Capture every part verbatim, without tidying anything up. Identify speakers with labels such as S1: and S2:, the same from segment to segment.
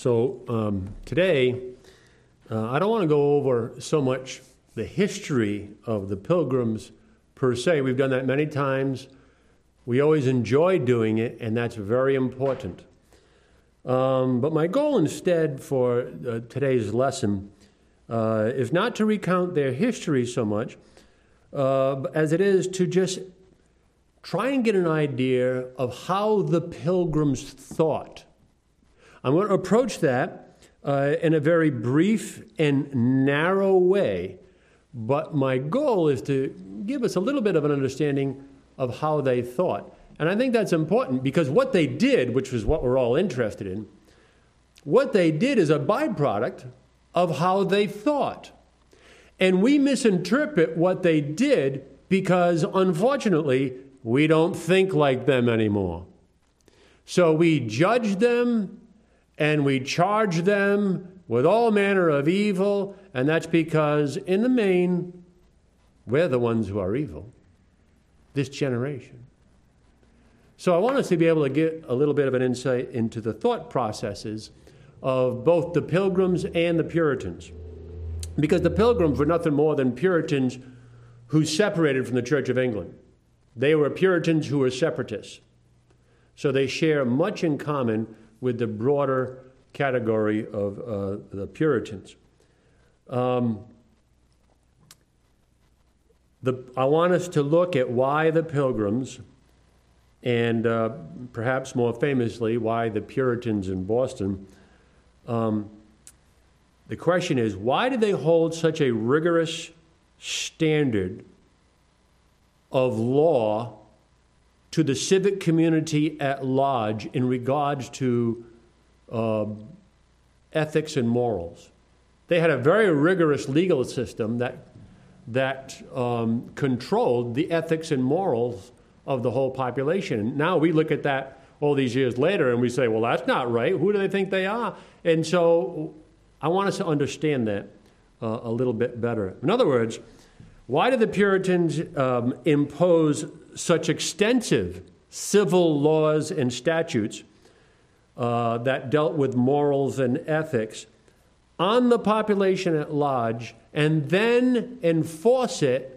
S1: So um, today, uh, I don't want to go over so much the history of the Pilgrims per se. We've done that many times. We always enjoy doing it, and that's very important. Um, but my goal instead for uh, today's lesson uh, is not to recount their history so much uh, as it is to just try and get an idea of how the Pilgrims thought. I'm going to approach that uh, in a very brief and narrow way, but my goal is to give us a little bit of an understanding of how they thought. And I think that's important because what they did, which is what we're all interested in, what they did is a byproduct of how they thought. And we misinterpret what they did because, unfortunately, we don't think like them anymore. So we judge them and we charge them with all manner of evil, and that's because, in the main, we're the ones who are evil, this generation. So I want us to be able to get a little bit of an insight into the thought processes of both the Pilgrims and the Puritans. Because the Pilgrims were nothing more than Puritans who separated from the Church of England. They were Puritans who were separatists. So they share much in common with the broader category of uh, the Puritans. Um, the, I want us to look at why the Pilgrims, and uh, perhaps more famously, why the Puritans in Boston. Um, the question is, why did they hold such a rigorous standard of law to the civic community at large in regards to uh, ethics and morals? They had a very rigorous legal system that that um, controlled the ethics and morals of the whole population. Now we look at that all these years later and we say, well, that's not right. Who do they think they are? And so I want us to understand that uh, a little bit better. In other words, why did the Puritans um, impose such extensive civil laws and statutes uh, that dealt with morals and ethics on the population at large, and then enforce it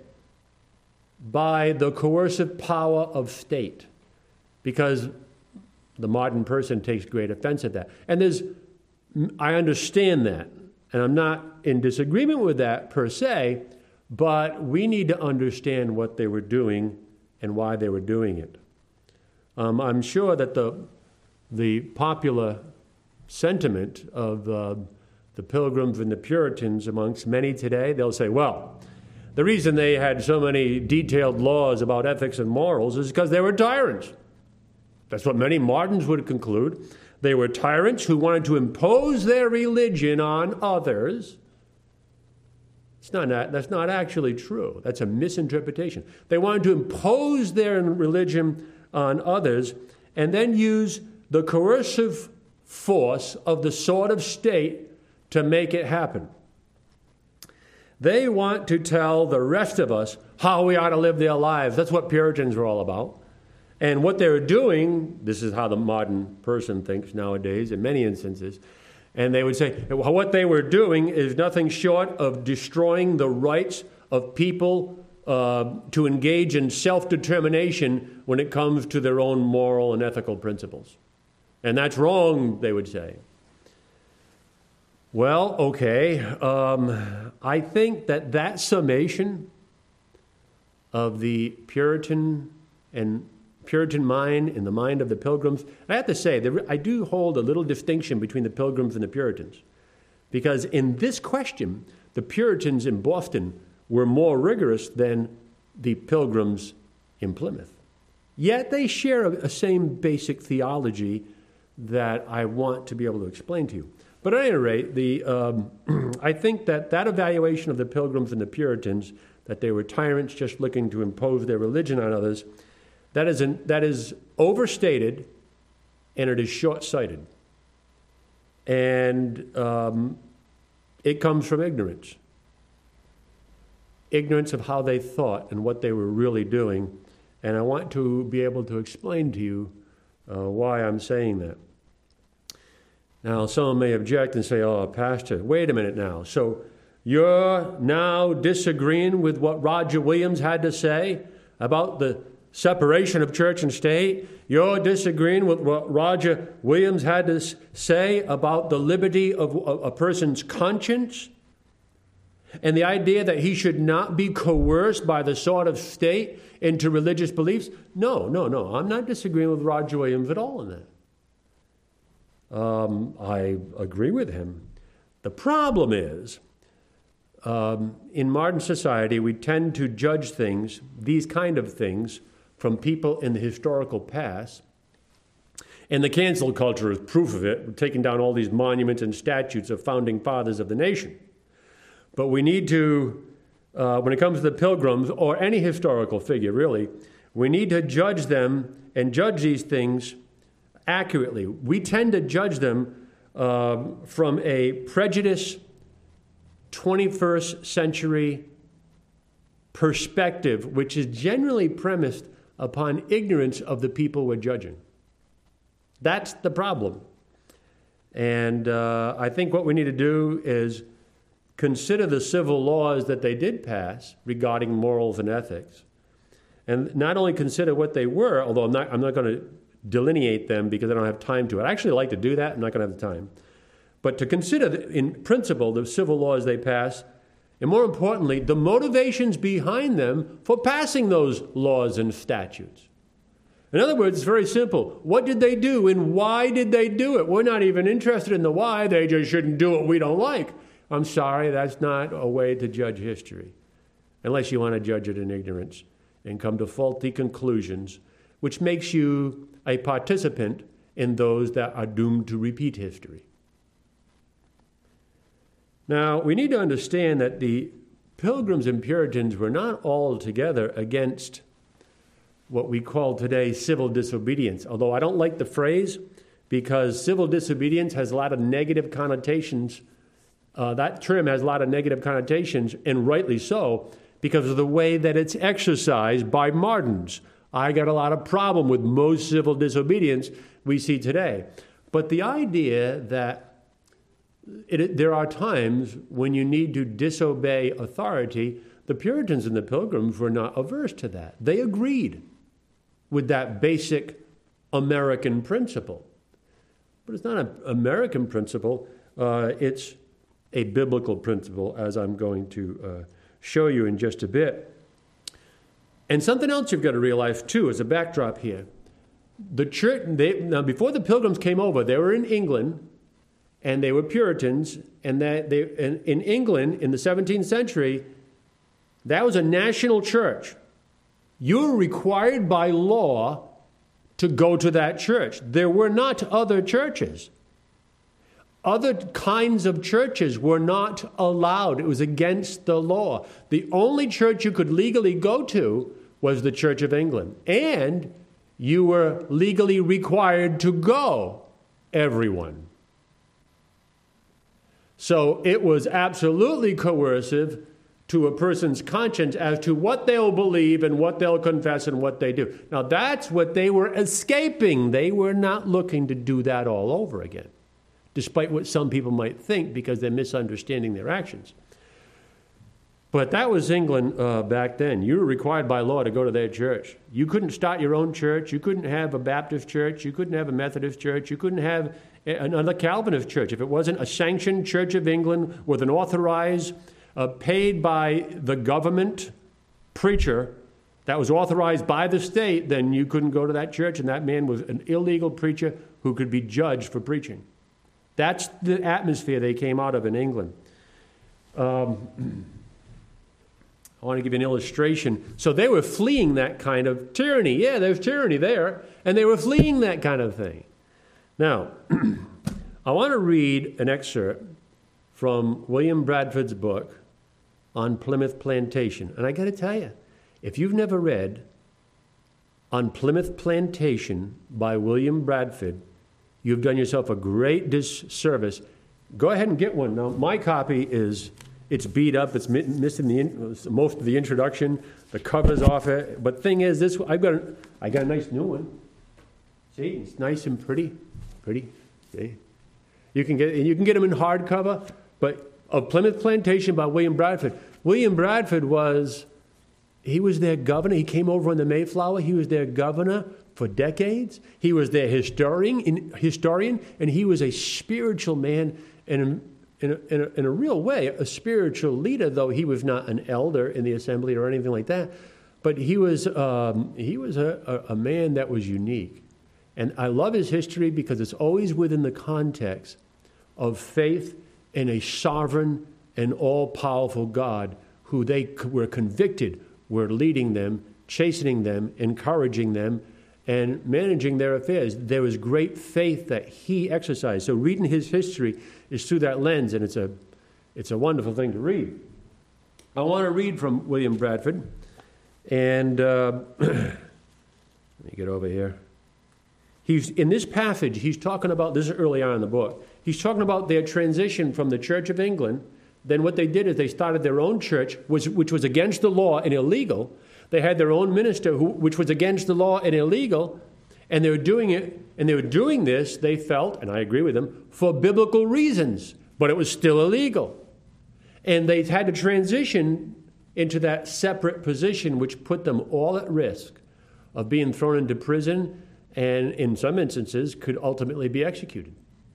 S1: by the coercive power of state? Because the modern person takes great offense at that. And there's, I understand that, and I'm not in disagreement with that per se, but we need to understand what they were doing and why they were doing it. Um, I'm sure that the the popular sentiment of uh, the Pilgrims and the Puritans amongst many today, they'll say, well, the reason they had so many detailed laws about ethics and morals is because they were tyrants. That's what many moderns would conclude. They were tyrants who wanted to impose their religion on others. It's not, that's not actually true. That's a misinterpretation. They wanted to impose their religion on others and then use the coercive force of the sword of state to make it happen. They want to tell the rest of us how we ought to live their lives. That's what Puritans were all about. And what they're doing, this is how the modern person thinks nowadays in many instances, and they would say, what they were doing is nothing short of destroying the rights of people uh, to engage in self-determination when it comes to their own moral and ethical principles. And that's wrong, they would say. Well, okay, um, I think that that summation of the Puritan and Puritan mind in the mind of the Pilgrims, I have to say, there, I do hold a little distinction between the Pilgrims and the Puritans. Because in this question, the Puritans in Boston were more rigorous than the Pilgrims in Plymouth. Yet they share a, a same basic theology that I want to be able to explain to you. But at any rate, the, um, I think that that evaluation of the Pilgrims and the Puritans, that they were tyrants just looking to impose their religion on others, that is, an, that is overstated and it is short-sighted. And um, it comes from ignorance. Ignorance of how they thought and what they were really doing. And I want to be able to explain to you uh, why I'm saying that. Now, someone may object and say, oh, Pastor, wait a minute now. So you're now disagreeing with what Roger Williams had to say about the separation of church and state? You're disagreeing with what Roger Williams had to say about the liberty of a person's conscience? And the idea that he should not be coerced by the sword of state into religious beliefs? No, no, no. I'm not disagreeing with Roger Williams at all in that. Um, I agree with him. The problem is, um, in modern society, we tend to judge things, these kind of things, from people in the historical past. And the cancel culture is proof of it. We're taking down all these monuments and statues of founding fathers of the nation. But we need to, uh, when it comes to the Pilgrims, or any historical figure really, we need to judge them and judge these things accurately. We tend to judge them uh, from a prejudiced twenty-first century perspective, which is generally premised upon ignorance of the people we're judging. That's the problem. And uh, I think what we need to do is consider the civil laws that they did pass regarding morals and ethics. And not only consider what they were, although I'm not, I'm not going to delineate them because I don't have time to. I'd actually like to do that. I'm not going to have the time. But to consider, in principle, the civil laws they passed, and more importantly, the motivations behind them for passing those laws and statutes. In other words, it's very simple. What did they do and why did they do it? We're not even interested in the why. They just shouldn't do what we don't like. I'm sorry, that's not a way to judge history, unless you want to judge it in ignorance and come to faulty conclusions, which makes you a participant in those that are doomed to repeat history. Now, we need to understand that the Pilgrims and Puritans were not altogether against what we call today civil disobedience, although I don't like the phrase because civil disobedience has a lot of negative connotations. Uh, that term has a lot of negative connotations, and rightly so, because of the way that it's exercised by moderns. I got a lot of problem with most civil disobedience we see today. But the idea that it, there are times when you need to disobey authority, the Puritans and the Pilgrims were not averse to that. They agreed with that basic American principle. But it's not an American principle. Uh, it's a biblical principle, as I'm going to uh, show you in just a bit. And something else you've got to realize, too, as a backdrop here. The church, they, now before the Pilgrims came over, they were in England, and they were Puritans, and that they in, in England in the seventeenth century, that was a national church. You were required by law to go to that church. There were not other churches. Other kinds of churches were not allowed. It was against the law. The only church you could legally go to was the Church of England. And you were legally required to go, everyone. So it was absolutely coercive to a person's conscience as to what they'll believe and what they'll confess and what they do. Now that's what they were escaping. They were not looking to do that all over again, despite what some people might think because they're misunderstanding their actions. But that was England uh, back then. You were required by law to go to their church. You couldn't start your own church. You couldn't have a Baptist church. You couldn't have a Methodist church. You couldn't have another Calvinist church. If it wasn't a sanctioned Church of England with an authorized, uh, paid by the government preacher that was authorized by the state, then you couldn't go to that church, and that man was an illegal preacher who could be judged for preaching. That's the atmosphere they came out of in England. Um, I want to give you an illustration. So they were fleeing that kind of tyranny. Yeah, there's tyranny there. And they were fleeing that kind of thing. Now, I want to read an excerpt from William Bradford's book on Plymouth Plantation. And I got to tell you, if you've never read On Plymouth Plantation by William Bradford, you've done yourself a great disservice. Go ahead and get one. Now, my copy is, it's beat up. It's missing the in, most of the introduction. The cover's off it. But thing is, this I've got a, I got a nice new one. See, it's nice and pretty. Pretty. See? You can get you can get them in hardcover, but of Plymouth Plantation by William Bradford. William Bradford was, he was their governor. He came over on the Mayflower. He was their governor for decades. He was their historian, historian, and he was a spiritual man and in a, in, a, in a real way, a spiritual leader, though he was not an elder in the assembly or anything like that. But he was um, he was a, a, a man that was unique. And I love his history because it's always within the context of faith in a sovereign and all-powerful God who they were convicted were leading them, chastening them, encouraging them, and managing their affairs. There was great faith that he exercised. So reading his history is through that lens, and it's a, it's a wonderful thing to read. I want to read from William Bradford, and uh, let me get over here. He's, in this passage, he's talking about, this is early on in the book, he's talking about their transition from the Church of England. Then what they did is they started their own church, which, which was against the law and illegal. They had their own minister, who, which was against the law and illegal, and they were doing it, and they were doing this, they felt, and I agree with them, for biblical reasons, but it was still illegal. And they had to transition into that separate position, which put them all at risk of being thrown into prison, and in some instances could ultimately be executed.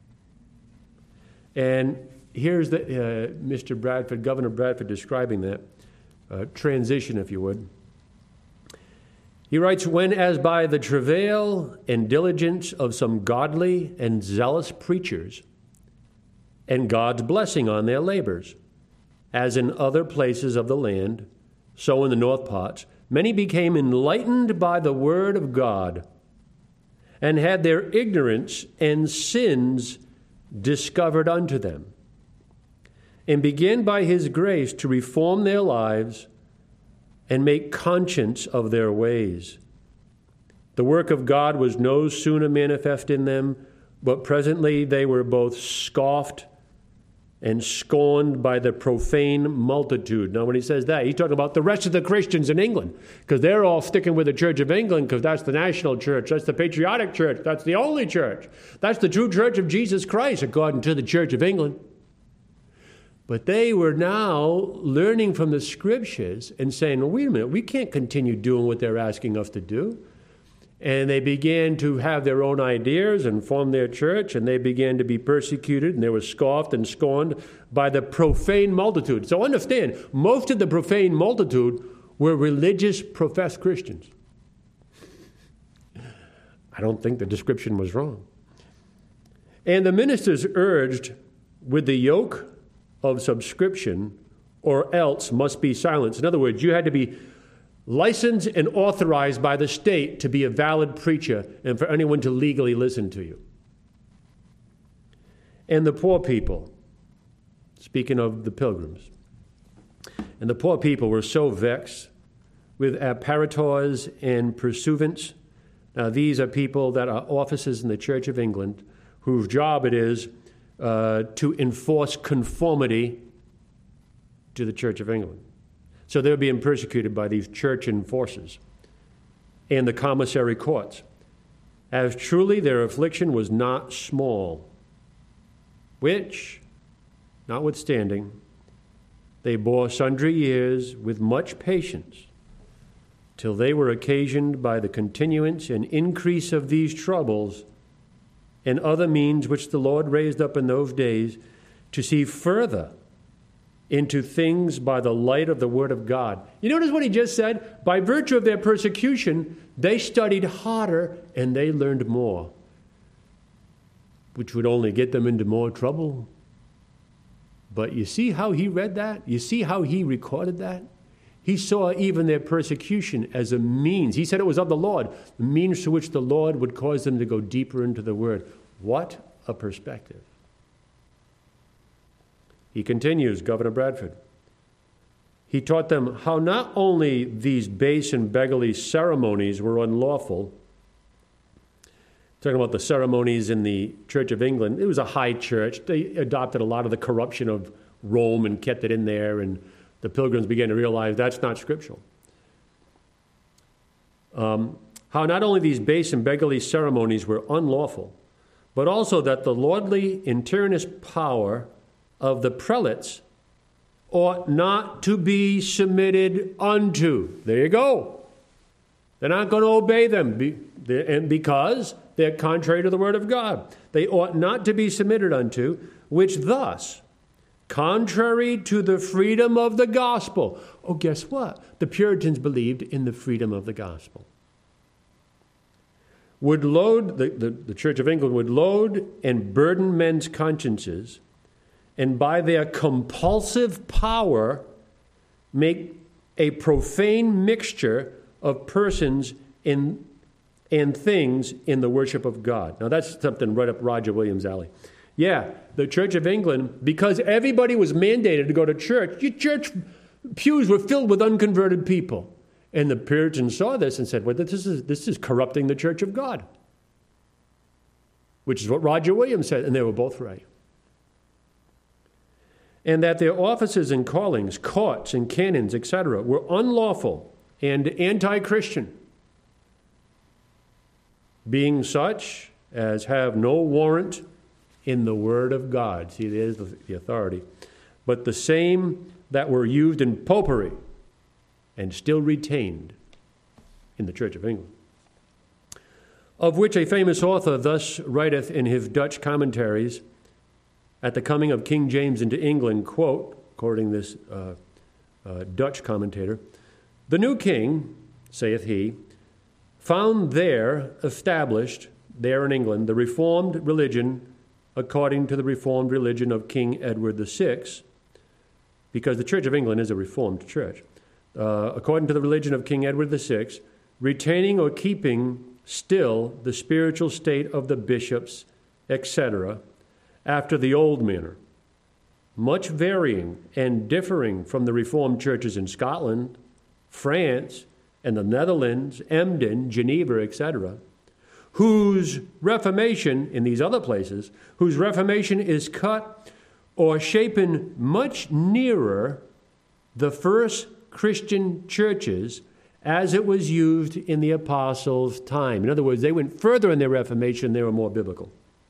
S1: And here's the uh, Mister Bradford, Governor Bradford, describing that uh, transition, if you would. He writes, when as by the travail and diligence of some godly and zealous preachers, and God's blessing on their labors, as in other places of the land, so in the north parts, many became enlightened by the word of God, and had their ignorance and sins discovered unto them, and began by his grace to reform their lives and make conscience of their ways. The work of God was no sooner manifest in them, but presently they were both scoffed and scorned by the profane multitude. Now, when he says that, he's talking about the rest of the Christians in England, because they're all sticking with the Church of England, because that's the national church, that's the patriotic church, that's the only church. That's the true church of Jesus Christ, according to the Church of England. But they were now learning from the Scriptures and saying, well, wait a minute, we can't continue doing what they're asking us to do. And they began to have their own ideas and form their church, and they began to be persecuted, and they were scoffed and scorned by the profane multitude. So understand, most of the profane multitude were religious, professed Christians. I don't think the description was wrong. And the ministers urged with the yoke of subscription, or else must be silenced. In other words, you had to be licensed and authorized by the state to be a valid preacher and for anyone to legally listen to you. And the poor people, speaking of the pilgrims, and the poor people were so vexed with apparitors and pursuivants. Now, these are people that are officers in the Church of England whose job it is uh, to enforce conformity to the Church of England. So they're being persecuted by these church enforcers and the commissary courts, as truly their affliction was not small, which, notwithstanding, they bore sundry years with much patience, till they were occasioned by the continuance and increase of these troubles and other means which the Lord raised up in those days to see further into things by the light of the Word of God. You notice what he just said? By virtue of their persecution, they studied harder and they learned more, which would only get them into more trouble. But you see how he read that? You see how he recorded that? He saw even their persecution as a means. He said it was of the Lord, the means to which the Lord would cause them to go deeper into the Word. What a perspective. He continues, Governor Bradford. He taught them how not only these base and beggarly ceremonies were unlawful, talking about the ceremonies in the Church of England, it was a high church. They adopted a lot of the corruption of Rome and kept it in there, and the pilgrims began to realize that's not scriptural. Um, how not only these base and beggarly ceremonies were unlawful, but also that the lordly and tyrannous power of the prelates ought not to be submitted unto. There you go. They're not going to obey them and because they're contrary to the word of God. They ought not to be submitted unto, which thus, contrary to the freedom of the gospel. Oh, guess what? The Puritans believed in the freedom of the gospel. Would load, the, the, the Church of England would load and burden men's consciences, and by their compulsive power make a profane mixture of persons in, and things in the worship of God. Now that's something right up Roger Williams' alley. Yeah, the Church of England, because everybody was mandated to go to church, your church pews were filled with unconverted people. And the Puritans saw this and said, well, this is, this is corrupting the Church of God, which is what Roger Williams said, and they were both right. And that their offices and callings, courts and canons, et cetera, were unlawful and anti-Christian, being such as have no warrant in the word of God. See, there's the authority. But the same that were used in popery and still retained in the Church of England. Of which a famous author thus writeth in his Dutch commentaries, at the coming of King James into England, quote, according to this uh, uh, Dutch commentator, the new king, saith he, found there established, there in England, the reformed religion according to the reformed religion of King Edward the Sixth, because the Church of England is a reformed church, uh, according to the religion of King Edward the Sixth, retaining or keeping still the spiritual state of the bishops, et cetera, after the old manner, much varying and differing from the Reformed churches in Scotland, France, and the Netherlands, Emden, Geneva, et cetera, whose reformation in these other places, whose reformation is cut or shapen much nearer the first Christian churches as it was used in the apostles' time. In other words, they went further in their reformation, they were more biblical.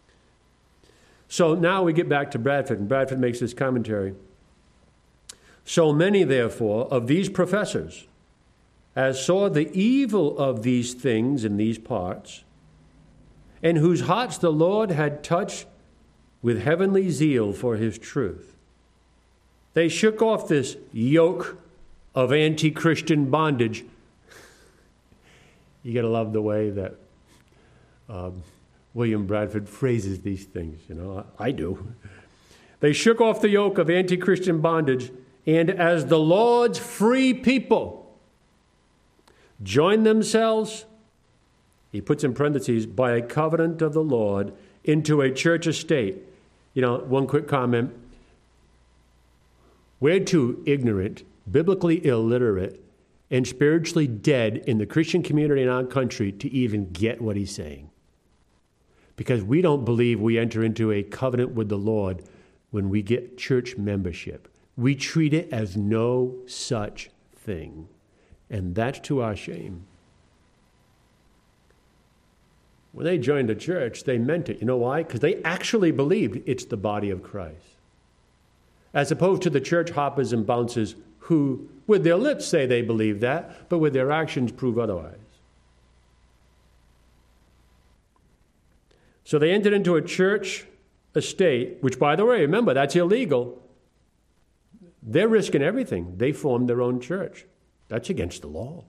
S1: So now we get back to Bradford, and Bradford makes this commentary. So many, therefore, of these professors, as saw the evil of these things in these parts, and whose hearts the Lord had touched with heavenly zeal for his truth, they shook off this yoke of anti-Christian bondage. You got to love the way that um, William Bradford phrases these things, you know, I, I do. They shook off the yoke of anti-Christian bondage, and as the Lord's free people joined themselves, he puts in parentheses, by a covenant of the Lord, into a church estate. You know, one quick comment. We're too ignorant, biblically illiterate, and spiritually dead in the Christian community in our country to even get what he's saying. Because we don't believe we enter into a covenant with the Lord when we get church membership. We treat it as no such thing. And that's to our shame. When they joined the church, they meant it. You know why? Because they actually believed it's the body of Christ. As opposed to the church hoppers and bouncers who, with their lips, say they believe that, but with their actions prove otherwise. So they entered into a church estate, which, by the way, remember, that's illegal. They're risking everything. They formed their own church. That's against the law.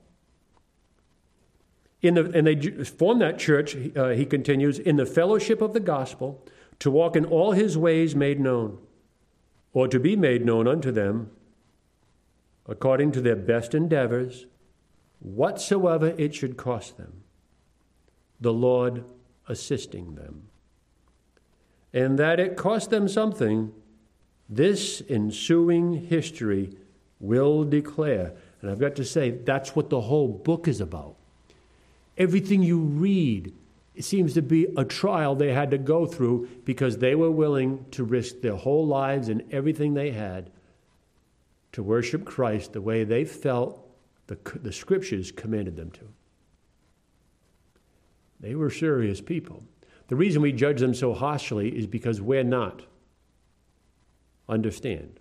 S1: In the, and they formed that church, uh, he continues, in the fellowship of the gospel, to walk in all his ways made known, or to be made known unto them, according to their best endeavors, whatsoever it should cost them, the Lord assisting them. And that it cost them something, this ensuing history will declare. And I've got to say, that's what the whole book is about. Everything you read, it seems to be a trial they had to go through because they were willing to risk their whole lives and everything they had to worship Christ the way they felt the, the Scriptures commanded them to. They were serious people. The reason we judge them so harshly is because we're not. Understand.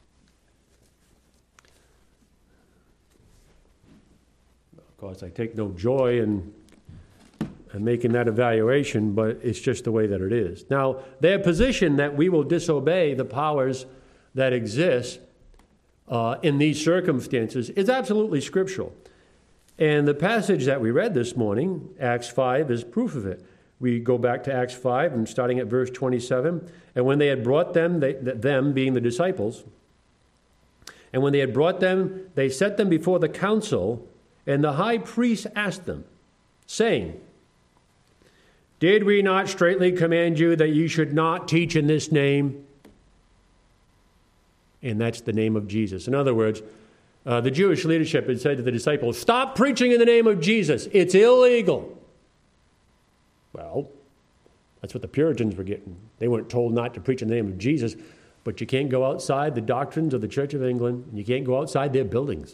S1: Of course, I take no joy in, in making that evaluation, but it's just the way that it is. Now, their position that we will disobey the powers that exist uh, in these circumstances is absolutely scriptural. And the passage that we read this morning, Acts five, is proof of it. We go back to Acts five, and starting at verse twenty-seven. And when they had brought them, they, them being the disciples, and when they had brought them, they set them before the council, and the high priest asked them, saying, Did we not straitly command you that you should not teach in this name? And that's the name of Jesus. In other words, uh, the Jewish leadership had said to the disciples, Stop preaching in the name of Jesus. It's illegal. Well, that's what the Puritans were getting. They weren't told not to preach in the name of Jesus, but you can't go outside the doctrines of the Church of England, and you can't go outside their buildings.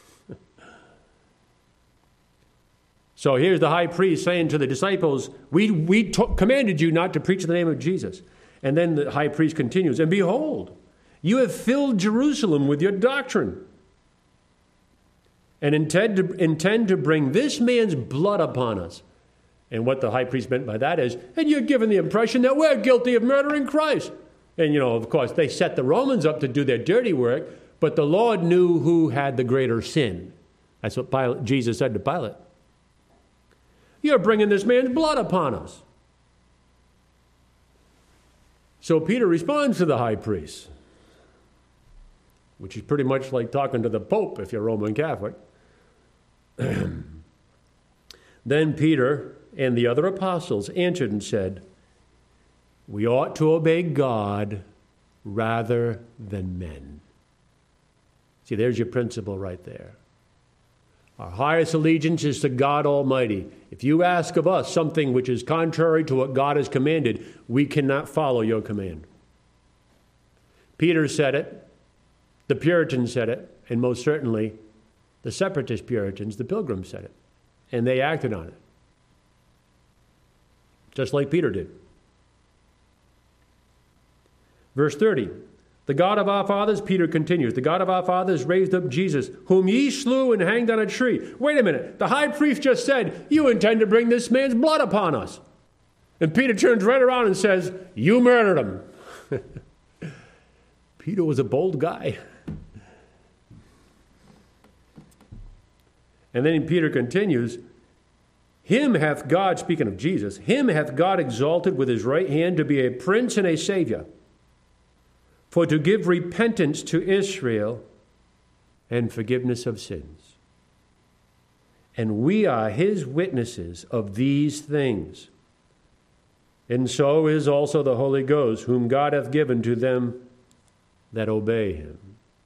S1: So here's the high priest saying to the disciples, we, we t- commanded you not to preach in the name of Jesus. And then the high priest continues, And behold, you have filled Jerusalem with your doctrine, and intend to, intend to bring this man's blood upon us. And what the high priest meant by that is, and you're given the impression that we're guilty of murdering Christ. And, you know, of course, they set the Romans up to do their dirty work, but the Lord knew who had the greater sin. That's what Pilate, Jesus said to Pilate. You're bringing this man's blood upon us. So Peter responds to the high priest, which is pretty much like talking to the Pope if you're Roman Catholic. Then Peter and the other apostles answered and said, We ought to obey God rather than men. See, there's your principle right there. Our highest allegiance is to God Almighty. If you ask of us something which is contrary to what God has commanded, we cannot follow your command. Peter said it, the Puritans said it, and most certainly the separatist Puritans, the Pilgrims, said it. And they acted on it. Just like Peter did. Verse thirty, the God of our fathers, Peter continues, the God of our fathers raised up Jesus, whom ye slew and hanged on a tree. Wait a minute, the high priest just said, you intend to bring this man's blood upon us. And Peter turns right around and says, you murdered him. Peter was a bold guy. And then Peter continues, Him hath God, speaking of Jesus, him hath God exalted with his right hand to be a prince and a savior, for to give repentance to Israel and forgiveness of sins. And we are his witnesses of these things. And so is also the Holy Ghost, whom God hath given to them that obey him.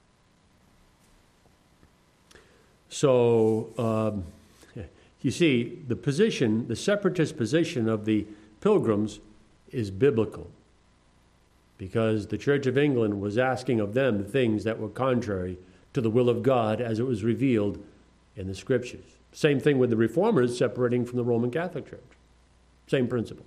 S1: So, um, you see, the position, the separatist position of the Pilgrims is biblical, because the Church of England was asking of them things that were contrary to the will of God as it was revealed in the Scriptures. Same thing with the Reformers separating from the Roman Catholic Church. Same principle.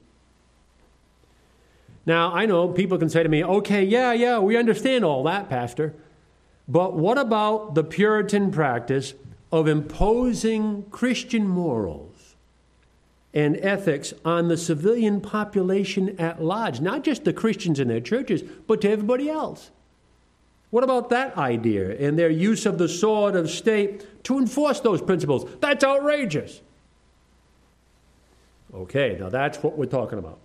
S1: Now, I know people can say to me, okay, yeah, yeah, we understand all that, Pastor, but what about the Puritan practice of imposing Christian morals and ethics on the civilian population at large, not just the Christians in their churches, but to everybody else? What about that idea and their use of the sword of state to enforce those principles? That's outrageous. Okay, now that's what we're talking about.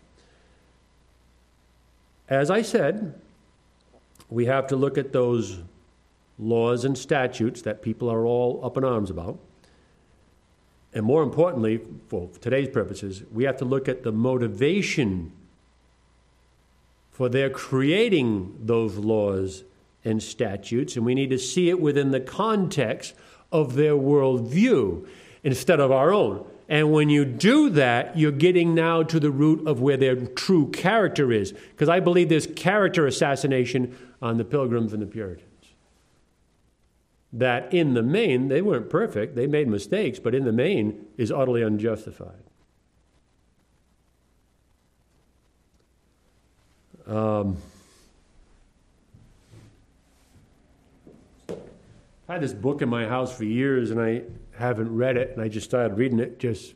S1: As I said, we have to look at those laws and statutes that people are all up in arms about. And more importantly, for today's purposes, we have to look at the motivation for their creating those laws and statutes, and we need to see it within the context of their worldview instead of our own. And when you do that, you're getting now to the root of where their true character is, because I believe there's character assassination on the Pilgrims and the Puritans. That in the main, they weren't perfect, they made mistakes, but in the main is utterly unjustified. Um, I had this book in my house for years, and I haven't read it, and I just started reading it just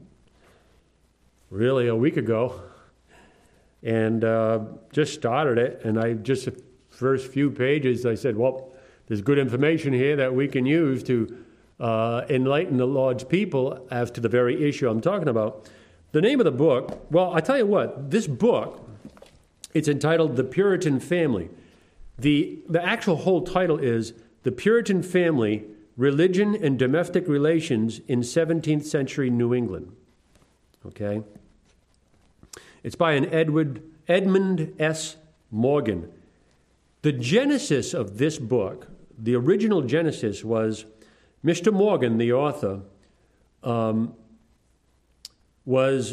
S1: really a week ago, and uh, just started it, and I just the first few pages, I said, well, there's good information here that we can use to uh, enlighten the Lord's people as to the very issue I'm talking about. The name of the book, well, I tell you what, this book, it's entitled The Puritan Family. The, the actual whole title is The Puritan Family, Religion and Domestic Relations in seventeenth Century New England. Okay? It's by an Edward, Edmund S. Morgan. The genesis of this book, the original genesis was Mister Morgan, the author, um, was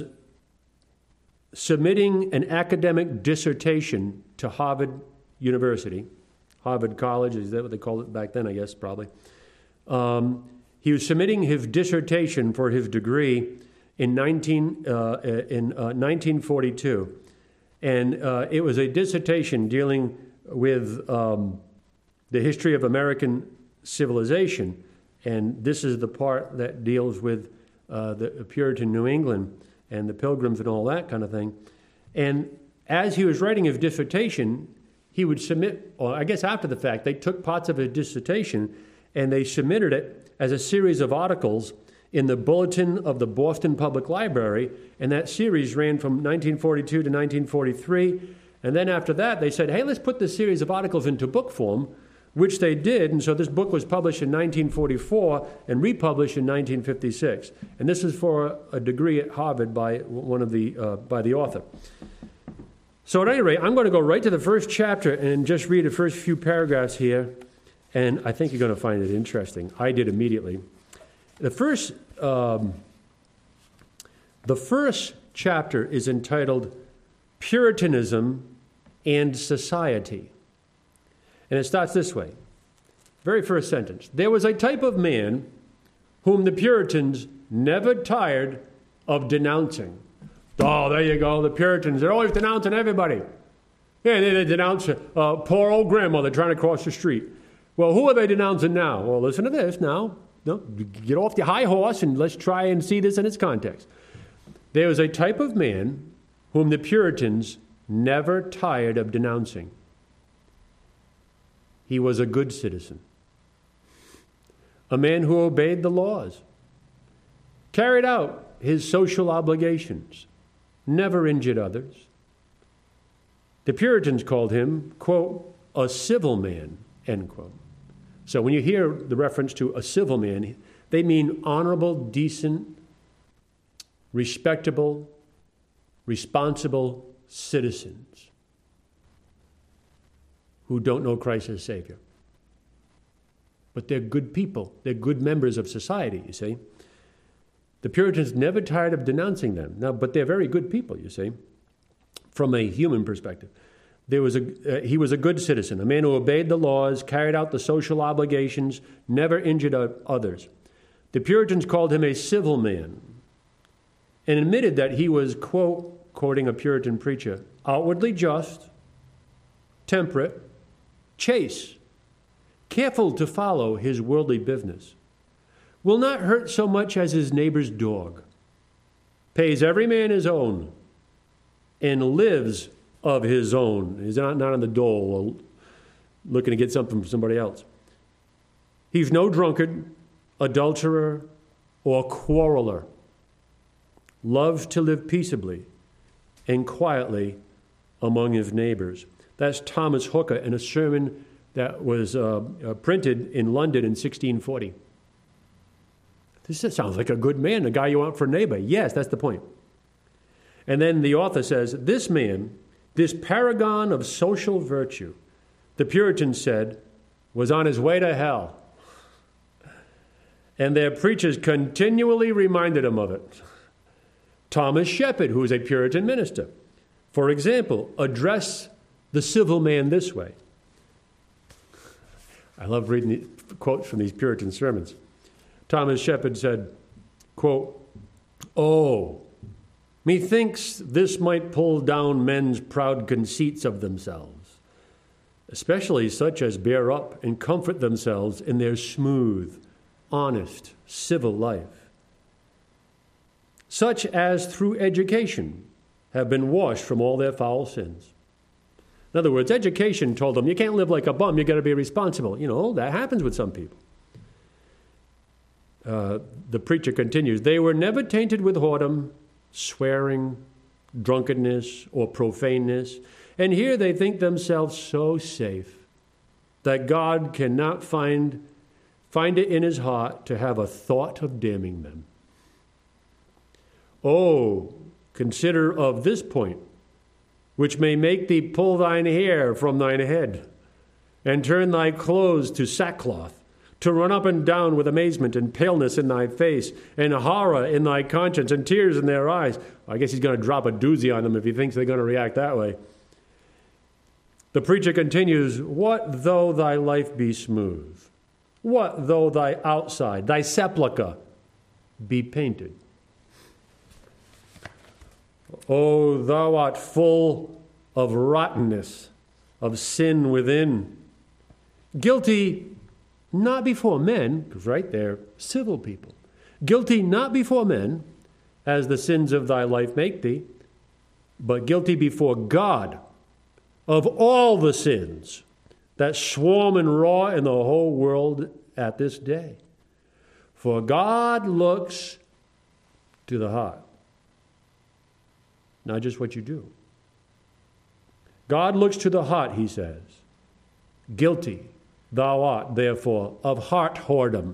S1: submitting an academic dissertation to Harvard University. Harvard College, is that what they called it back then, I guess, probably. Um, he was submitting his dissertation for his degree in, nineteen, uh, in uh, nineteen forty-two. And uh, it was a dissertation dealing with um, the history of American civilization. And this is the part that deals with uh, the Puritan New England and the Pilgrims and all that kind of thing. And as he was writing his dissertation, he would submit, or I guess after the fact, they took parts of his dissertation and they submitted it as a series of articles in the Bulletin of the Boston Public Library, and that series ran from nineteen forty-two to nineteen forty-three, and then after that they said, hey, let's put this series of articles into book form, which they did, and so this book was published in nineteen forty-four and republished in nineteen fifty-six, and this is for a degree at Harvard by one of the, uh, by the author. So at any rate, I'm going to go right to the first chapter and just read the first few paragraphs here, and I think you're going to find it interesting. I did immediately. The first, um, the first chapter is entitled Puritanism and Society. And it starts this way. Very first sentence. There was a type of man whom the Puritans never tired of denouncing. Oh, there you go, the Puritans. They're always denouncing everybody. Yeah, they, they denounce uh, poor old grandmother trying to cross the street. Well, who are they denouncing now? Well, listen to this now. No, get off the high horse and let's try and see this in its context. There was a type of man whom the Puritans never tired of denouncing. He was a good citizen, a man who obeyed the laws, carried out his social obligations, never injured others. The Puritans called him, quote, a civil man, end quote. So when you hear the reference to a civil man, they mean honorable, decent, respectable, responsible citizens who don't know Christ as Savior. But they're good people. They're good members of society, you see. The Puritans never tired of denouncing them. Now, but they're very good people, you see, from a human perspective. There was a, uh, he was a good citizen, a man who obeyed the laws, carried out the social obligations, never injured others. The Puritans called him a civil man and admitted that he was, quote, quoting a Puritan preacher, outwardly just, temperate, chaste, careful to follow his worldly business, will not hurt so much as his neighbor's dog, pays every man his own, and lives of his own. He's not, not on the dole looking to get something from somebody else. He's no drunkard, adulterer, or quarreler. Loves to live peaceably and quietly among his neighbors. That's Thomas Hooker in a sermon that was uh, uh, printed in London in sixteen forty. This just sounds like a good man, a guy you want for a neighbor. Yes, that's the point. And then the author says, this man, this paragon of social virtue, the Puritans said, was on his way to hell. And their preachers continually reminded him of it. Thomas Shepard, who was a Puritan minister, for example, addressed the civil man this way. I love reading the quotes from these Puritan sermons. Thomas Shepard said, quote, "Oh, Methinks this might pull down men's proud conceits of themselves, especially such as bear up and comfort themselves in their smooth, honest, civil life, such as through education have been washed from all their foul sins. In other words, education told them, you can't live like a bum, you got to be responsible. You know, that happens with some people. Uh, the preacher continues, they were never tainted with whoredom, swearing, drunkenness, or profaneness. And here they think themselves so safe that God cannot find, find it in his heart to have a thought of damning them. Oh, consider of this point, which may make thee pull thine hair from thine head, and turn thy clothes to sackcloth, to run up and down with amazement and paleness in thy face, and horror in thy conscience, and tears in their eyes. I guess he's going to drop a doozy on them if he thinks they're going to react that way. The preacher continues, what though thy life be smooth? What though thy outside, thy sepulchre, be painted? O thou art full of rottenness, of sin within, guilty not before men, because right, they're civil people, guilty not before men, as the sins of thy life make thee, but guilty before God of all the sins that swarm and roar in the whole world at this day. For God looks to the heart, not just what you do. God looks to the heart, he says. Guilty thou art, therefore, of heart whoredom,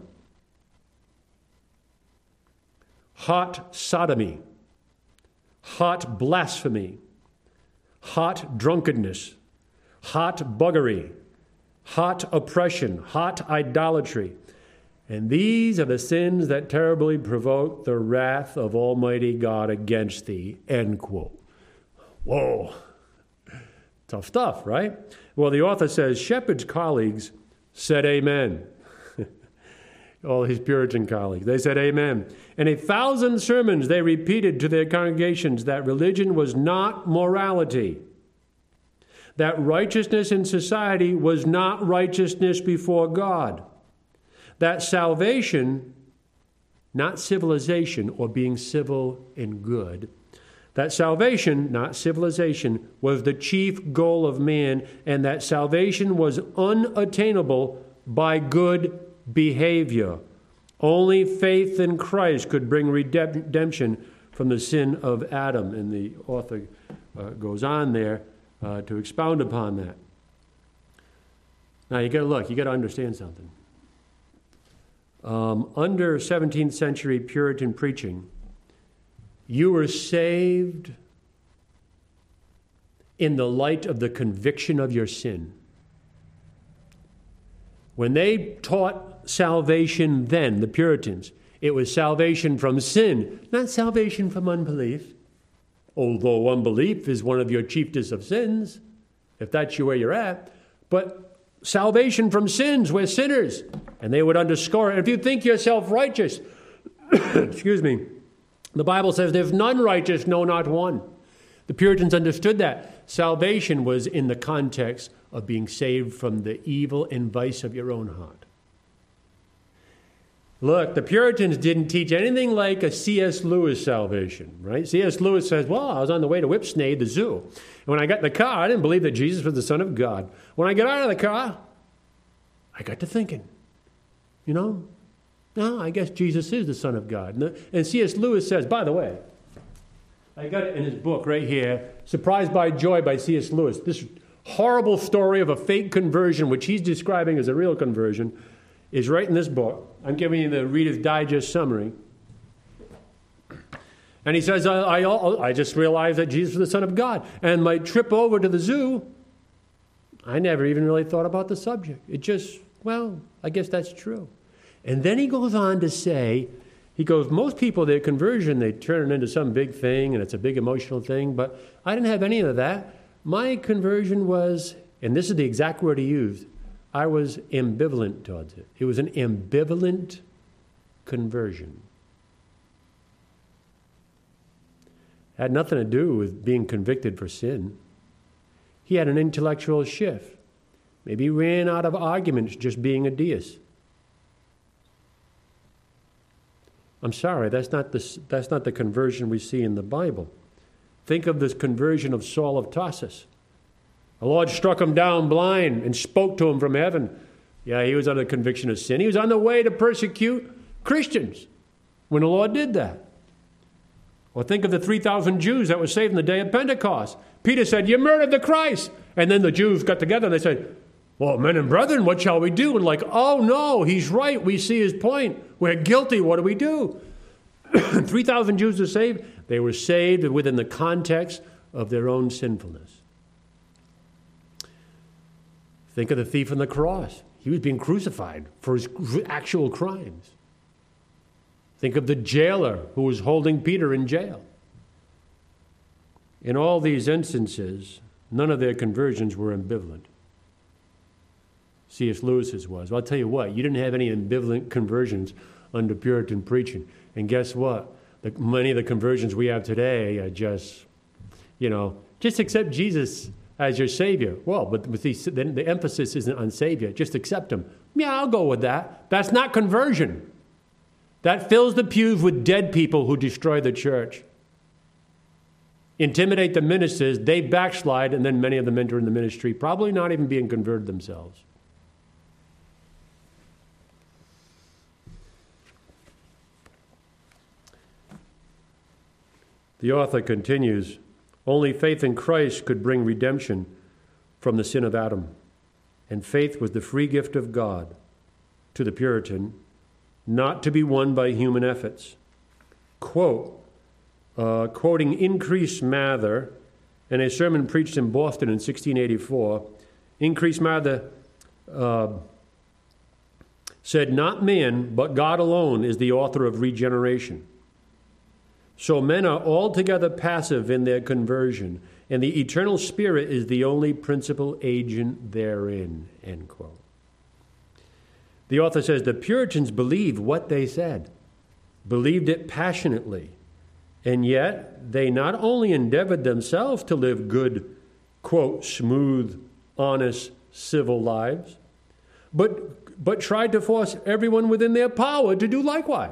S1: heart sodomy, heart blasphemy, heart drunkenness, heart buggery, heart oppression, heart idolatry. And these are the sins that terribly provoke the wrath of Almighty God against thee. End quote. Whoa. Tough stuff, right? Well, the author says, Shepard's colleagues said amen. All his Puritan colleagues. They said amen. And a thousand sermons they repeated to their congregations that religion was not morality, that righteousness in society was not righteousness before God, that salvation, not civilization or being civil and good, that salvation, not civilization, was the chief goal of man, and that salvation was unattainable by good behavior. Only faith in Christ could bring redemption from the sin of Adam. And the author uh, goes on there uh, to expound upon that. Now, you got to look, you got to understand something. Um, under seventeenth century Puritan preaching, you were saved in the light of the conviction of your sin. When they taught salvation then, the Puritans, it was salvation from sin, not salvation from unbelief. Although unbelief is one of your chiefest of sins, if that's where you're at. But salvation from sins, we're sinners. And they would underscore it. If you think you're self-righteous, excuse me, the Bible says there's none righteous, no, not one. The Puritans understood that. Salvation was in the context of being saved from the evil and vice of your own heart. Look, the Puritans didn't teach anything like a C S Lewis salvation, right? C S Lewis says, well, I was on the way to Whipsnade, the zoo. And when I got in the car, I didn't believe that Jesus was the Son of God. When I got out of the car, I got to thinking, you know, no, I guess Jesus is the Son of God. And, and C S Lewis says, by the way, I got it in his book right here, Surprised by Joy by C S Lewis. This horrible story of a fake conversion, which he's describing as a real conversion, is right in this book. I'm giving you the Reader's Digest summary. And he says, I, I, I just realized that Jesus was the Son of God. And my trip over to the zoo, I never even really thought about the subject. It just, well, I guess that's true. And then he goes on to say, he goes, most people, their conversion, they turn it into some big thing, and it's a big emotional thing, but I didn't have any of that. My conversion was, and this is the exact word he used, I was ambivalent towards it. It was an ambivalent conversion. Had nothing to do with being convicted for sin. He had an intellectual shift. Maybe he ran out of arguments just being a deist. I'm sorry, that's not the, that's not the conversion we see in the Bible. Think of this conversion of Saul of Tarsus. The Lord struck him down blind and spoke to him from heaven. Yeah, he was under conviction of sin. He was on the way to persecute Christians when the Lord did that. Or think of the three thousand Jews that were saved in the day of Pentecost. Peter said, "You murdered the Christ." And then the Jews got together and they said, "Well, men and brethren, what shall we do?" And like, "Oh no, he's right. We see his point. We're guilty. What do we do?" three thousand Jews were saved. They were saved within the context of their own sinfulness. Think of the thief on the cross. He was being crucified for his actual crimes. Think of the jailer who was holding Peter in jail. In all these instances, none of their conversions were ambivalent. C S Lewis's was. Well, I'll tell you what, you didn't have any ambivalent conversions under Puritan preaching. And guess what? The, many of the conversions we have today are just, you know, just accept Jesus as your Savior. Well, but with the, the, the emphasis isn't on Savior. Just accept Him. Yeah, I'll go with that. That's not conversion. That fills the pews with dead people who destroy the church. Intimidate the ministers, they backslide, and then many of them enter in the ministry, probably not even being converted themselves. The author continues, only faith in Christ could bring redemption from the sin of Adam. And faith was the free gift of God to the Puritan, not to be won by human efforts. Quote, uh, quoting Increase Mather in a sermon preached in Boston in sixteen eighty-four, Increase Mather uh, said, "Not man, but God alone is the author of regeneration. So men are altogether passive in their conversion, and the eternal Spirit is the only principal agent therein," end quote. The author says the Puritans believed what they said, believed it passionately, and yet they not only endeavored themselves to live good, quote, smooth, honest, civil lives, but, but tried to force everyone within their power to do likewise.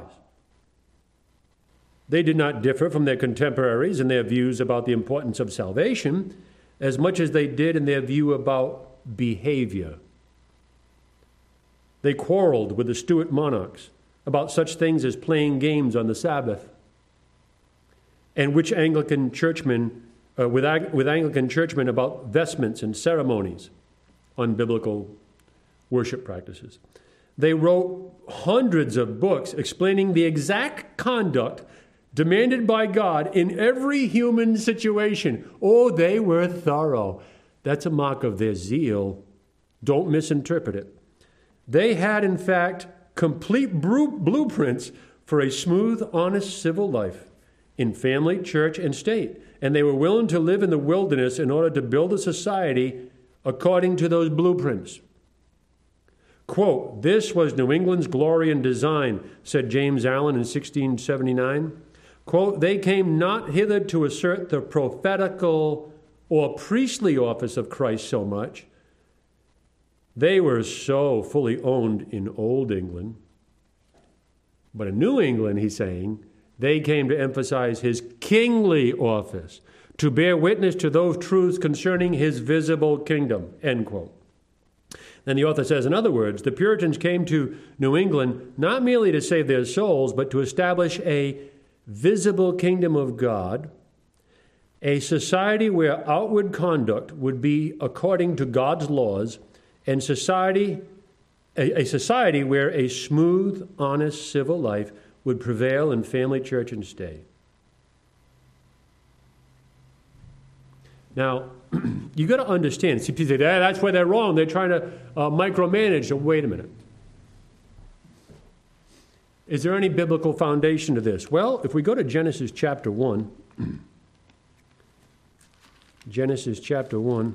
S1: They did not differ from their contemporaries in their views about the importance of salvation as much as they did in their view about behavior. They quarreled with the Stuart monarchs about such things as playing games on the Sabbath, and which Anglican churchmen, uh, with, with Anglican churchmen about vestments and ceremonies on biblical worship practices. They wrote hundreds of books explaining the exact conduct demanded by God in every human situation. Oh, they were thorough. That's a mark of their zeal. Don't misinterpret it. They had, in fact, complete blueprints for a smooth, honest civil life in family, church, and state. And they were willing to live in the wilderness in order to build a society according to those blueprints. Quote, "This was New England's glory and design," said James Allen in sixteen seventy-nine. Quote, "They came not hither to assert the prophetical or priestly office of Christ so much. They were so fully owned in Old England. But in New England," he's saying, "they came to emphasize his kingly office, to bear witness to those truths concerning his visible kingdom," end quote. Then the author says, in other words, the Puritans came to New England not merely to save their souls, but to establish a visible kingdom of God, a society where outward conduct would be according to God's laws, and society, a, a society where a smooth, honest, civil life would prevail in family, church, and state. Now, you got to understand. See, people say, ah, that's where they're wrong. They're trying to uh, micromanage. So wait a minute. Is there any biblical foundation to this? Well, if we go to Genesis chapter one, Genesis chapter one,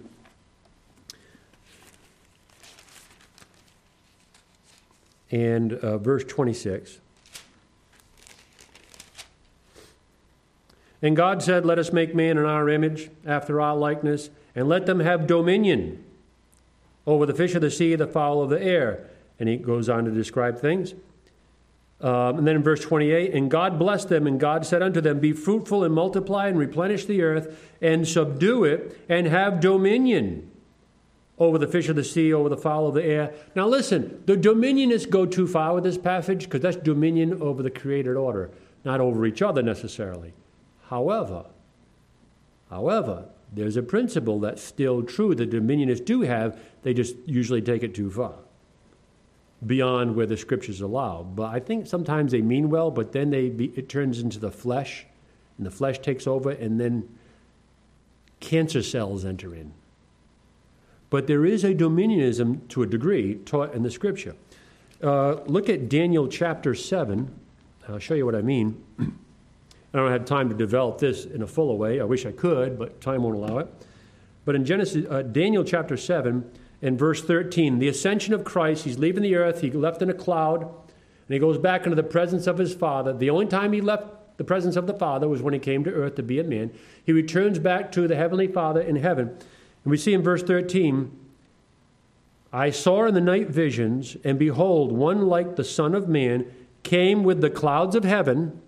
S1: and uh, verse twenty-six. And God said, let us make man in our image, after our likeness, and let them have dominion over the fish of the sea, the fowl of the air. And he goes on to describe things. Um, and then in verse twenty-eight, and God blessed them, and God said unto them, be fruitful and multiply and replenish the earth, and subdue it, and have dominion over the fish of the sea, over the fowl of the air. Now listen, the dominionists go too far with this passage, because that's dominion over the created order, not over each other necessarily. However, however, there's a principle that's still true the dominionists do have, they just usually take it too far, beyond where the scriptures allow. But I think sometimes they mean well, but then they be, it turns into the flesh, and the flesh takes over, and then cancer cells enter in. But there is a dominionism, to a degree, taught in the scripture. Uh, look at Daniel chapter seven. I'll show you what I mean. I don't have time to develop this in a fuller way. I wish I could, but time won't allow it. But in Genesis, uh, Daniel chapter seven, and verse thirteen, the ascension of Christ, he's leaving the earth, he left in a cloud, and he goes back into the presence of his Father. The only time he left the presence of the Father was when he came to earth to be a man. He returns back to the Heavenly Father in heaven. And we see in verse thirteen, I saw in the night visions, and behold, one like the Son of Man came with the clouds of heaven,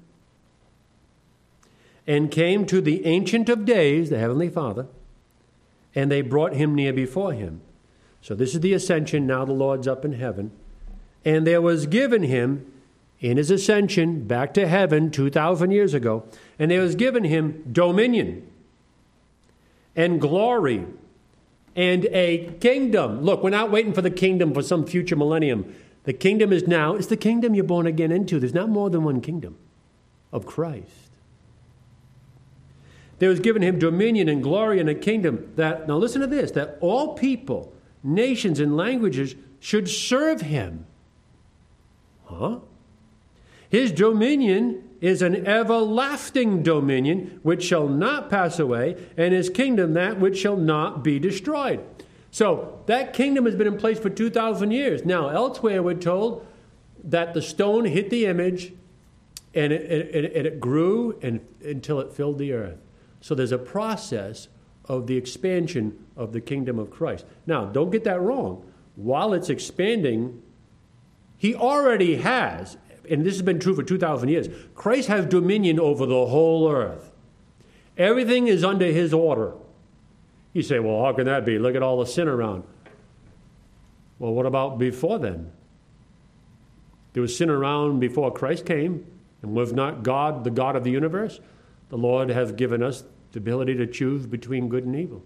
S1: and came to the Ancient of Days, the Heavenly Father, and they brought him near before him. So this is the ascension. Now the Lord's up in heaven. And there was given him, in his ascension back to heaven two thousand years ago, and there was given him dominion and glory and a kingdom. Look, we're not waiting for the kingdom for some future millennium. The kingdom is now. It's the kingdom you're born again into. There's not more than one kingdom of Christ. There was given him dominion and glory and a kingdom that, now listen to this, that all people, nations, and languages should serve him. Huh? His dominion is an everlasting dominion which shall not pass away, and his kingdom that which shall not be destroyed. So that kingdom has been in place for two thousand years. Now, elsewhere we're told that the stone hit the image, and it, it, it, it grew and, until it filled the earth. So there's a process of the expansion of the kingdom of Christ. Now, don't get that wrong. While it's expanding, he already has, and this has been true for two thousand years, Christ has dominion over the whole earth. Everything is under his order. You say, well, how can that be? Look at all the sin around. Well, what about before then? There was sin around before Christ came, and was not God the God of the universe? The Lord has given us the ability to choose between good and evil.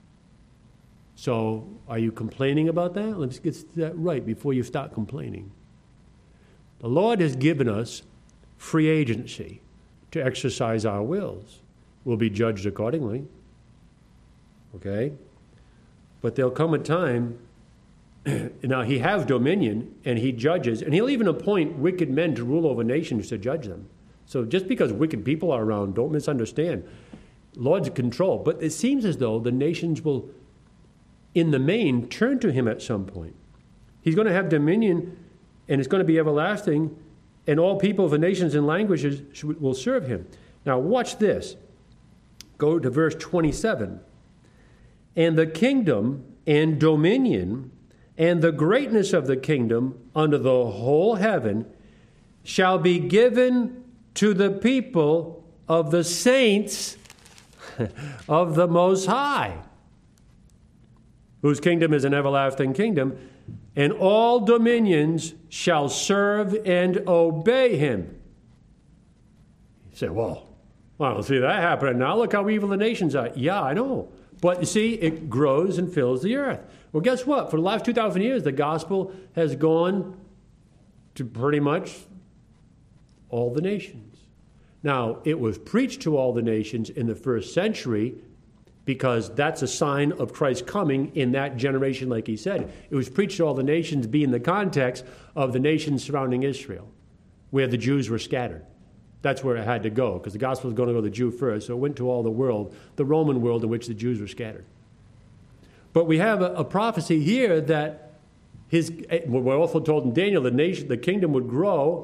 S1: So, are you complaining about that? Let's get that right before you start complaining. The Lord has given us free agency to exercise our wills. We'll be judged accordingly. Okay? But there'll come a time, now he has dominion, and he judges, and he'll even appoint wicked men to rule over nations to judge them. So just because wicked people are around, don't misunderstand. Lord's in control. But it seems as though the nations will, in the main, turn to him at some point. He's going to have dominion, and it's going to be everlasting, and all people of the nations and languages will serve him. Now watch this. Go to verse twenty-seven. And the kingdom and dominion and the greatness of the kingdom under the whole heaven shall be given to the people of the saints of the Most High, whose kingdom is an everlasting kingdom, and all dominions shall serve and obey him. You say, well, I don't see that happening now. Look how evil the nations are. Yeah, I know. But you see, it grows and fills the earth. Well, guess what? For the last two thousand years, the gospel has gone to pretty much all the nations. Now, it was preached to all the nations in the first century because that's a sign of Christ's coming in that generation, like he said. It was preached to all the nations, being the context of the nations surrounding Israel, where the Jews were scattered. That's where it had to go, because the gospel was going to go to the Jew first, so it went to all the world, the Roman world in which the Jews were scattered. But we have a, a prophecy here that his, we're also told in Daniel, the nation, the kingdom would grow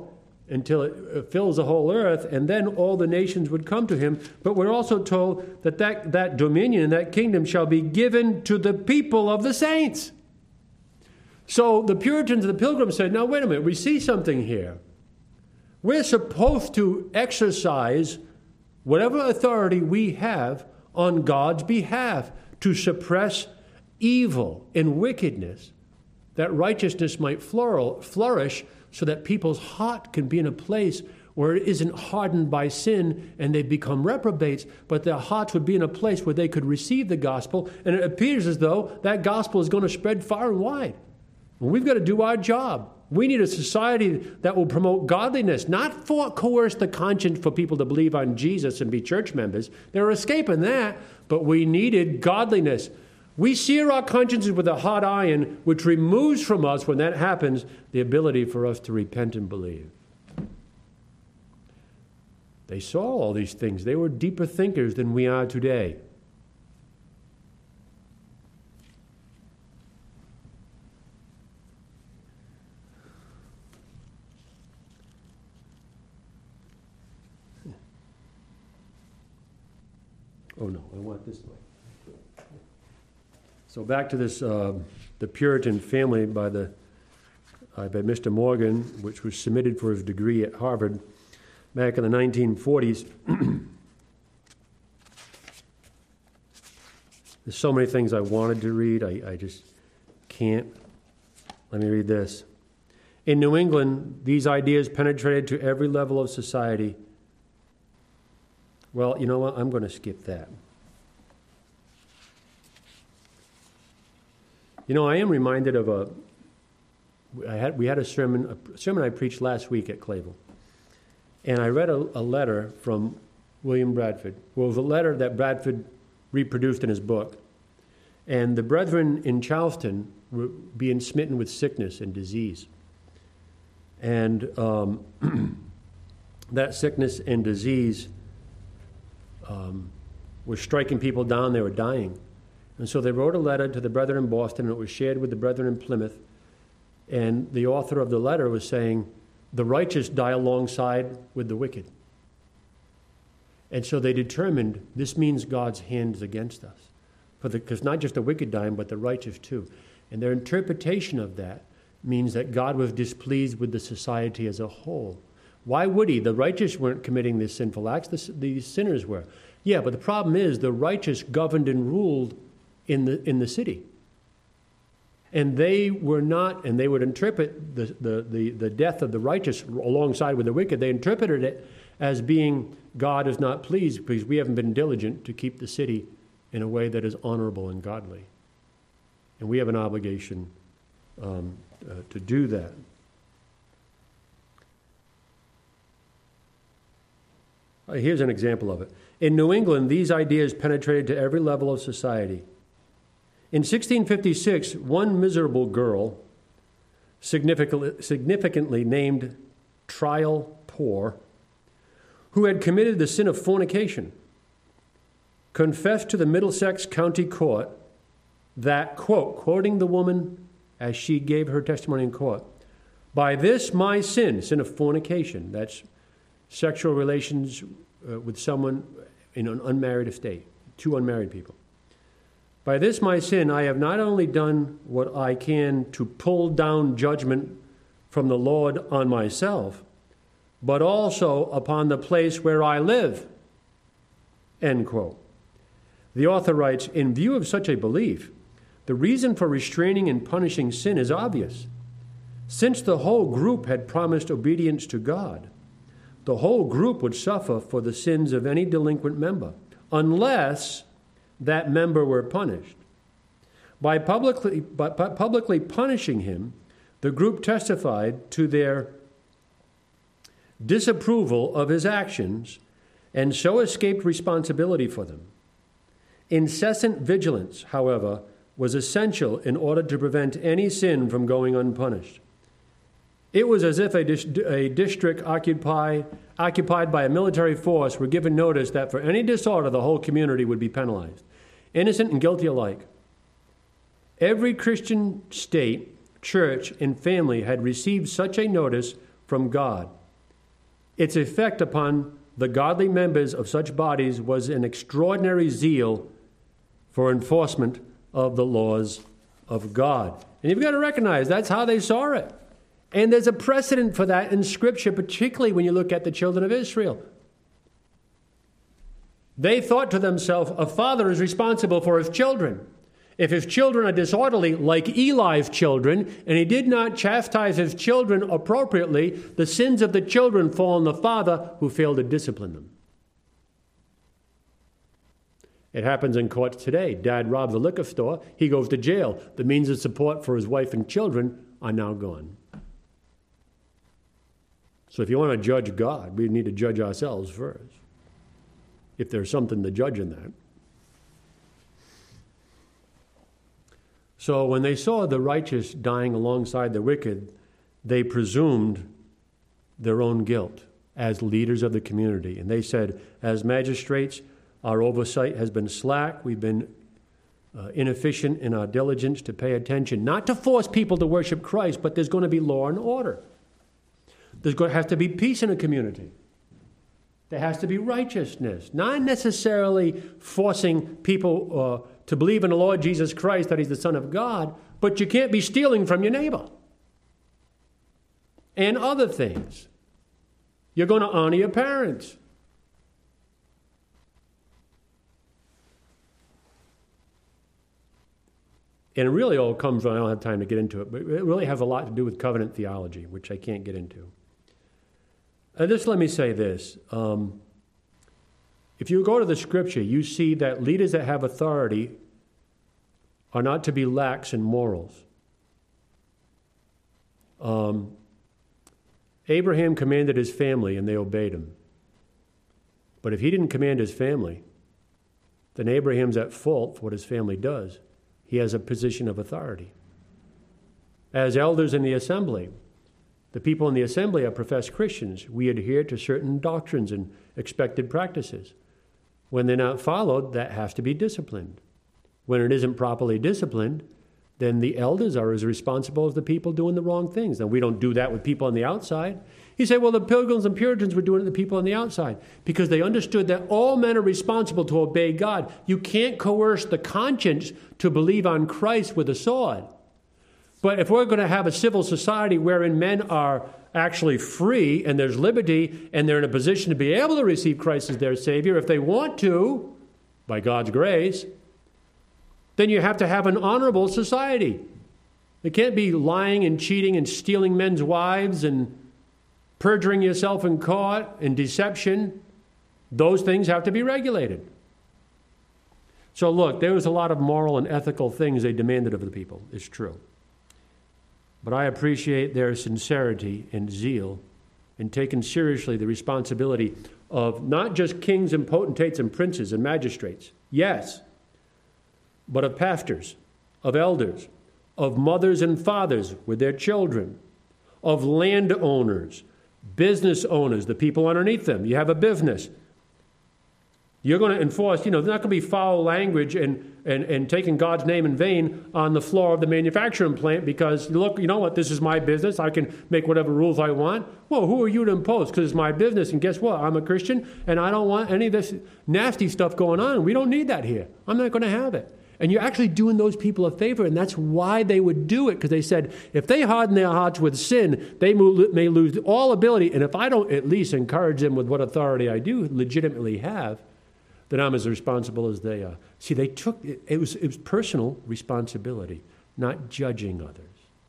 S1: until it fills the whole earth, and then all the nations would come to him. But we're also told that that, that dominion and that kingdom shall be given to the people of the saints. So the Puritans and the Pilgrims said, now wait a minute, we see something here. We're supposed to exercise whatever authority we have on God's behalf to suppress evil and wickedness, that righteousness might flourish so that people's heart can be in a place where it isn't hardened by sin and they become reprobates, but their hearts would be in a place where they could receive the gospel, and it appears as though that gospel is going to spread far and wide. And we've got to do our job. We need a society that will promote godliness, not for coerce the conscience for people to believe on Jesus and be church members. They're escaping that, but we needed godliness. We sear our consciences with a hot iron, which removes from us, when that happens, the ability for us to repent and believe. They saw all these things. They were deeper thinkers than we are today. Oh no, I want this way. So back to this, uh, the Puritan family by the uh, by Mister Morgan, which was submitted for his degree at Harvard back in the nineteen forties. There's so many things I wanted to read, I, I just can't. Let me read this. In New England, these ideas penetrated to every level of society. Well, you know what? I'm going to skip that. You know, I am reminded of a. I had we had a sermon, a sermon I preached last week at Clavel, and I read a, a letter from William Bradford. Well, it was a letter that Bradford reproduced in his book, and the brethren in Charleston were being smitten with sickness and disease, and um, that sickness and disease um, were striking people down. They were dying. And so they wrote a letter to the brethren in Boston, and it was shared with the brethren in Plymouth. And the author of the letter was saying, the righteous die alongside with the wicked. And so they determined this means God's hand is against us. Because not just the wicked dying, but the righteous too. And their interpretation of that means that God was displeased with the society as a whole. Why would he? The righteous weren't committing these sinful acts, the, the sinners were. Yeah, but the problem is the righteous governed and ruled in the in the city. And they were not, and they would interpret the, the, the, the death of the righteous alongside with the wicked. They interpreted it as being God is not pleased because we haven't been diligent to keep the city in a way that is honorable and godly. And we have an obligation um, uh, to do that. Uh, here's an example of it. In New England, these ideas penetrated to every level of society. In sixteen fifty-six, one miserable girl, significantly, significantly named Trial Poor, who had committed the sin of fornication, confessed to the Middlesex County Court that, quote, quoting the woman as she gave her testimony in court, by this my sin, sin of fornication, that's sexual relations uh, with someone in an unmarried estate, two unmarried people. By this my sin, I have not only done what I can to pull down judgment from the Lord on myself, but also upon the place where I live. End quote. The author writes, in view of such a belief, the reason for restraining and punishing sin is obvious. Since the whole group had promised obedience to God, the whole group would suffer for the sins of any delinquent member, unless that member were punished. By publicly, by, by publicly punishing him, the group testified to their disapproval of his actions and so escaped responsibility for them. Incessant vigilance, however, was essential in order to prevent any sin from going unpunished. It was as if a, dis- a district occupied, occupied by a military force were given notice that for any disorder, the whole community would be penalized, innocent and guilty alike. Every Christian state, church, and family had received such a notice from God. its effect upon the godly members of such bodies was an extraordinary zeal for enforcement of the laws of God. And you've got to recognize that's how they saw it. And there's a precedent for that in Scripture, particularly when you look at the children of Israel. They thought to themselves, a father is responsible for his children. If his children are disorderly, like Eli's children, and he did not chastise his children appropriately, the sins of the children fall on the father who failed to discipline them. It happens in courts today. Dad robs a liquor store. He goes to jail. The means of support for his wife and children are now gone. So if you want to judge God, we need to judge ourselves first, if there's something to judge in that. So when they saw the righteous dying alongside the wicked, they presumed their own guilt as leaders of the community. And they said, as magistrates, our oversight has been slack. We've been uh, inefficient in our diligence to pay attention, not to force people to worship Christ, but there's going to be law and order. There's going to have to be peace in a community. There has to be righteousness, not necessarily forcing people uh, to believe in the Lord Jesus Christ, that he's the Son of God, but you can't be stealing from your neighbor. And other things. You're going to honor your parents. And it really all comes from, I don't have time to get into it, but it really has a lot to do with covenant theology, which I can't get into. Uh, just let me say this. Um, if you go to the Scripture, you see that leaders that have authority are not to be lax in morals. Um, Abraham commanded his family, and they obeyed him. But if he didn't command his family, then Abraham's at fault for what his family does. He has a position of authority. As elders in the assembly, the people in the assembly are professed Christians. We adhere to certain doctrines and expected practices. When they're not followed, that has to be disciplined. When it isn't properly disciplined, then the elders are as responsible as the people doing the wrong things. Now, we don't do that with people on the outside. You say, well, the Pilgrims and Puritans were doing it to people on the outside because they understood that all men are responsible to obey God. You can't coerce the conscience to believe on Christ with a sword. But if we're going to have a civil society wherein men are actually free and there's liberty and they're in a position to be able to receive Christ as their Savior, if they want to, by God's grace, then you have to have an honorable society. It can't be lying and cheating and stealing men's wives and perjuring yourself in court and deception. Those things have to be regulated. So look, there was a lot of moral and ethical things they demanded of the people. It's true. But I appreciate their sincerity and zeal in taking seriously the responsibility of not just kings and potentates and princes and magistrates, yes, but of pastors, of elders, of mothers and fathers with their children, of landowners, business owners, the people underneath them. You have a business. You're going to enforce, you know, there's not going to be foul language and, and, and taking God's name in vain on the floor of the manufacturing plant because, look, you know what, this is my business. I can make whatever rules I want. Well, who are you to impose? Because it's my business. And guess what? I'm a Christian, and I don't want any of this nasty stuff going on. We don't need that here. I'm not going to have it. And you're actually doing those people a favor, and that's why they would do it, because they said, if they harden their hearts with sin, they may lose all ability. And if I don't at least encourage them with what authority I do legitimately have, then I'm as responsible as they are. See, they took, it, it, was, it was personal responsibility, not judging others.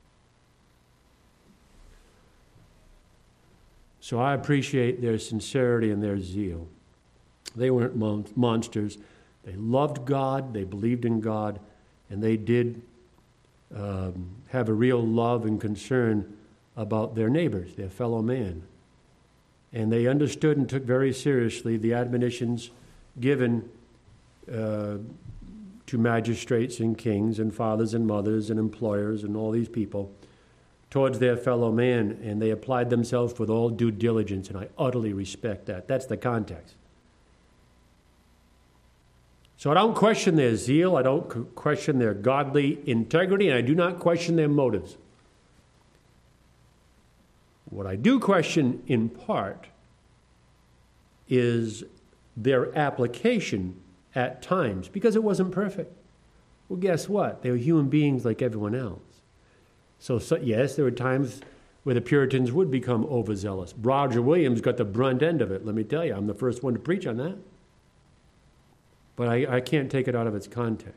S1: So I appreciate their sincerity and their zeal. They weren't mon- monsters. They loved God, they believed in God, and they did um, have a real love and concern about their neighbors, their fellow man. And they understood and took very seriously the admonitions given uh, to magistrates and kings and fathers and mothers and employers and all these people towards their fellow man, and they applied themselves with all due diligence, and I utterly respect that. That's the context. So I don't question their zeal, I don't question their godly integrity, and I do not question their motives. What I do question in part is their application at times, because it wasn't perfect. Well, guess what? They were human beings like everyone else. So, so yes, there were times where the Puritans would become overzealous. Roger Williams got the brunt end of it, let me tell you. I'm the first one to preach on that. But I, I can't take it out of its context.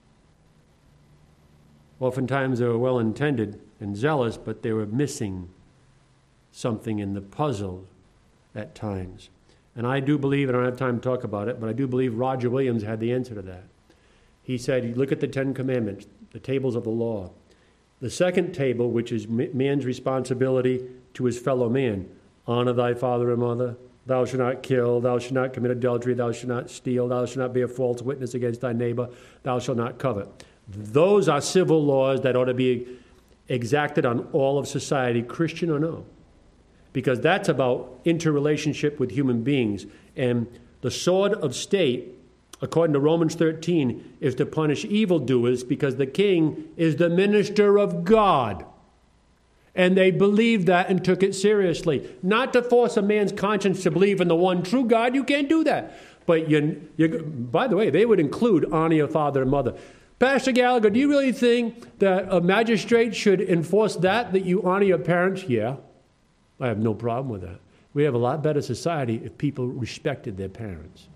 S1: Oftentimes they were well-intended and zealous, but they were missing something in the puzzle at times. And I do believe, I don't have time to talk about it, but I do believe Roger Williams had the answer to that. He said, you look at the Ten Commandments, the tables of the law. The second table, which is man's responsibility to his fellow man, honor thy father and mother, thou shalt not kill, thou shalt not commit adultery, thou shalt not steal, thou shalt not be a false witness against thy neighbor, thou shalt not covet. Those are civil laws that ought to be exacted on all of society, Christian or no. Because that's about interrelationship with human beings. And the sword of state, according to Romans thirteen, is to punish evildoers because the king is the minister of God. And they believed that and took it seriously. Not to force a man's conscience to believe in the one true God. You can't do that. But, you, you, by the way, they would include honor your father and mother. Pastor Gallagher, do you really think that a magistrate should enforce that, that you honor your parents? Yeah, I have no problem with that. We have a lot better society if people respected their parents.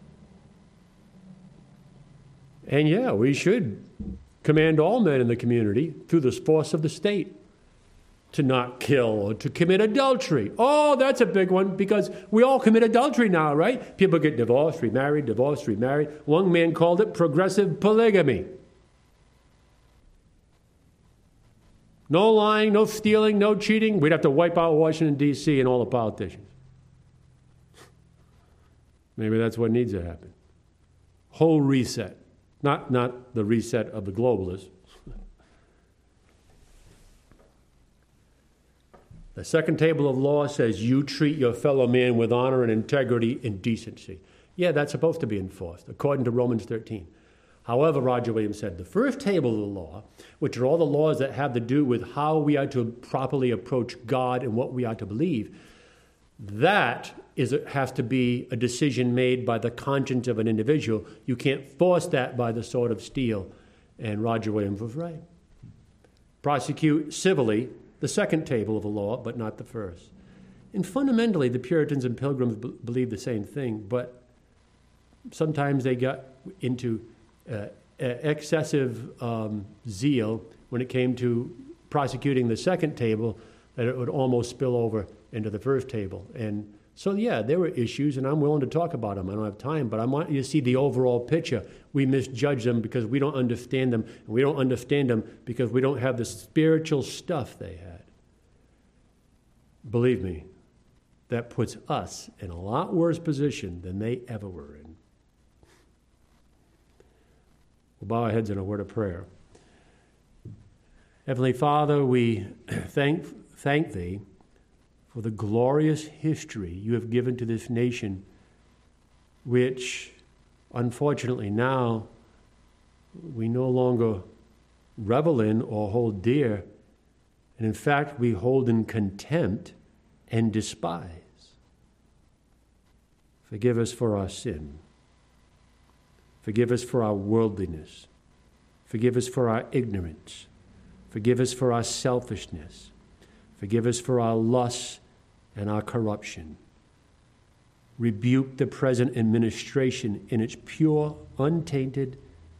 S1: And yeah, we should command all men in the community through the force of the state to not kill or to commit adultery. Oh, that's a big one because we all commit adultery now, right? People get divorced, remarried, divorced, remarried. One man called it progressive polygamy. No lying, no stealing, no cheating. We'd have to wipe out Washington, D C and all the politicians. Maybe that's what needs to happen. Whole reset. Not, not the reset of the globalists. The second table of law says you treat your fellow man with honor and integrity and decency. Yeah, that's supposed to be enforced, according to Romans thirteen. However, Roger Williams said, the first table of the law, which are all the laws that have to do with how we are to properly approach God and what we are to believe, that is has to be a decision made by the conscience of an individual. You can't force that by the sword of steel. And Roger Williams was right. Prosecute civilly the second table of the law, but not the first. And fundamentally, the Puritans and Pilgrims b- believed the same thing, but sometimes they got into uh, excessive um, zeal when it came to prosecuting the second table, that it would almost spill over into the first table. And so, yeah, there were issues, and I'm willing to talk about them. I don't have time, but I want you to see the overall picture. We misjudge them because we don't understand them, and we don't understand them because we don't have the spiritual stuff they had. Believe me, that puts us in a lot worse position than they ever were in. We'll bow our heads in a word of prayer. Heavenly Father, we thank, thank Thee for the glorious history you have given to this nation, which, unfortunately, now we no longer revel in or hold dear, and in fact, we hold in contempt and despise. Forgive us for our sin. Forgive us for our worldliness. Forgive us for our ignorance. Forgive us for our selfishness. Forgive us for our lusts and our corruption. Rebuke the present administration in its pure, untainted,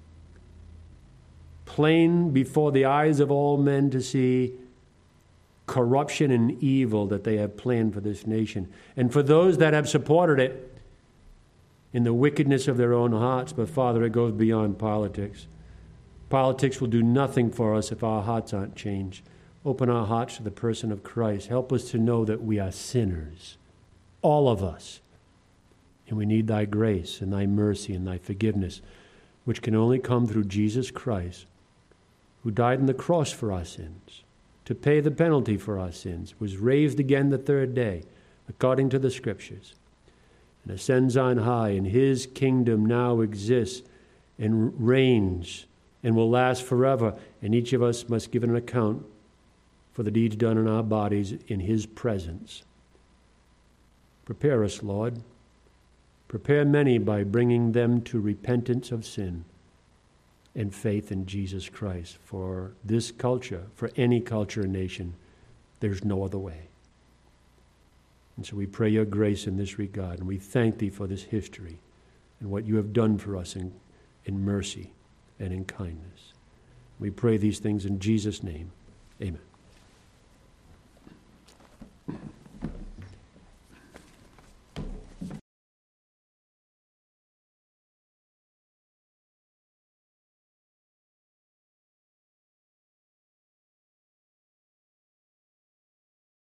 S1: plain before the eyes of all men to see corruption and evil that they have planned for this nation. And for those that have supported it in the wickedness of their own hearts, but Father, it goes beyond politics. Politics will do nothing for us if our hearts aren't changed. Open our hearts to the person of Christ. Help us to know that we are sinners, all of us. And we need Thy grace and Thy mercy and Thy forgiveness, which can only come through Jesus Christ, who died on the cross for our sins, to pay the penalty for our sins, was raised again the third day, according to the Scriptures, and ascends on high, and His kingdom now exists and reigns and will last forever, and each of us must give an account for the deeds done in our bodies in His presence. Prepare us, Lord. Prepare many by bringing them to repentance of sin and faith in Jesus Christ. For this culture, for any culture or nation, there's no other way. And so we pray your grace in this regard, and we thank thee for this history and what you have done for us in, in mercy and in kindness. We pray these things in Jesus' name. Amen.